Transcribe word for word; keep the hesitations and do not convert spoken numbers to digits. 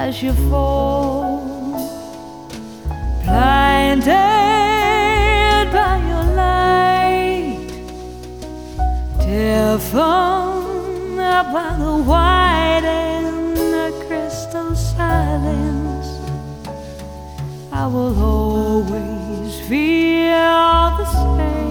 as you fall, blinded by your light, deafened by the white and the crystal silence. I will always feel the same.